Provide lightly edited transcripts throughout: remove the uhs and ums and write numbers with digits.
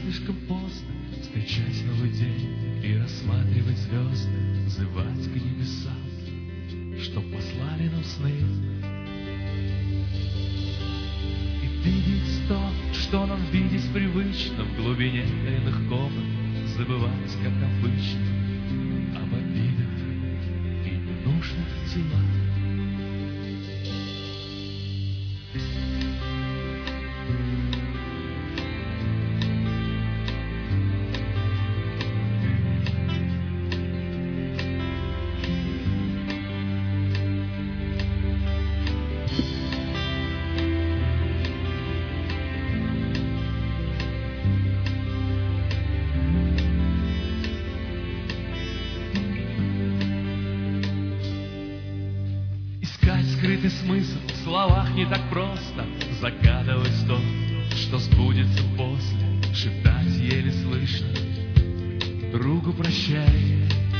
слишком поздно встречать новый день и рассматривать звезды, взывать к небесам, чтоб послали нам сны. И видеть то, что нам видеть привычно в глубине тайных комнат, забывать, как обычно, об обидах и ненужных делах. Скрытый смысл в словах не так просто, загадывать то, что сбудется после, шептать еле слышно, другу прощай.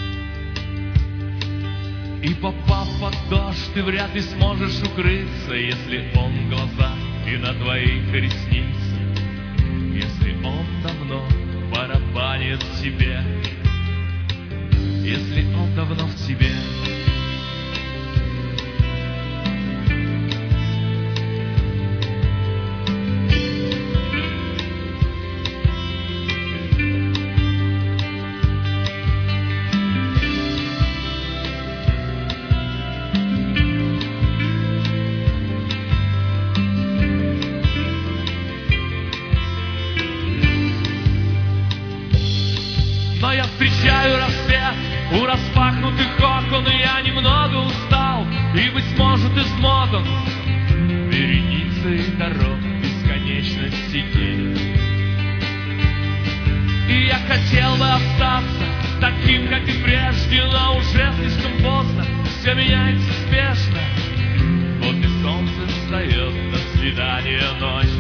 И попав под дождь, ты вряд ли сможешь укрыться, если он в глазах и на твоих ресницах, если он давно барабанит в тебе, если он давно в тебе. Но я встречаю рассвет у распахнутых окон, и я немного устал и, быть может, измотан вереницей дорог бесконечности дней. И я хотел бы остаться таким, как и прежде, но уже слишком поздно, все меняется спешно. Вот и солнце встает, до свидания, ночь.